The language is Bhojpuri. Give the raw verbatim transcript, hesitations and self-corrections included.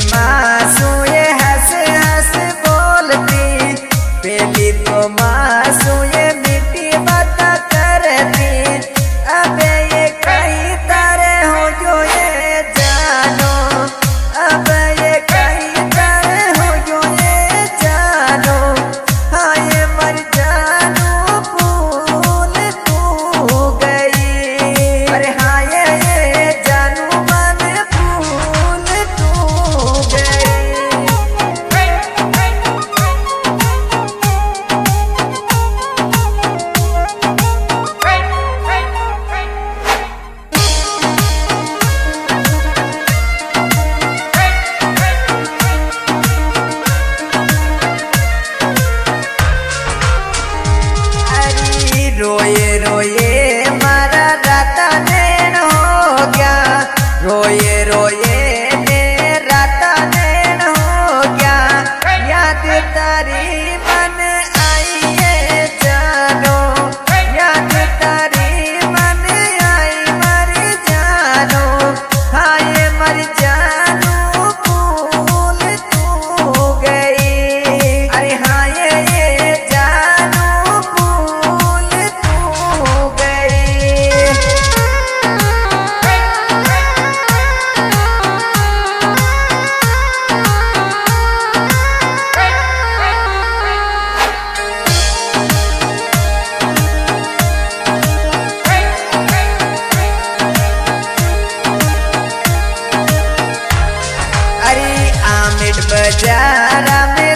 मासूम ये हंस हंस बोलती, पहली तो मासूम ये मीठी बात करती। अब ये कहीं तारे हो जो ये जानो, अब ये कहीं तारे हो जो ये जानो। हाँ ये मर जानो भूल तू गई, अरे हाँ ये ये जानू मन भूल तू गई। रोए रोए मारा राता नैन हो गया, रोए रोए मेरा राता नैन हो गया। याद तारी मन आई ये जानो, याद तारी मन आई मर जानो। हाँ ये मर जानो भूल तू गई, अरे हाँ ये ये जानो भूल तू गई। अरे आमिर बाजारा में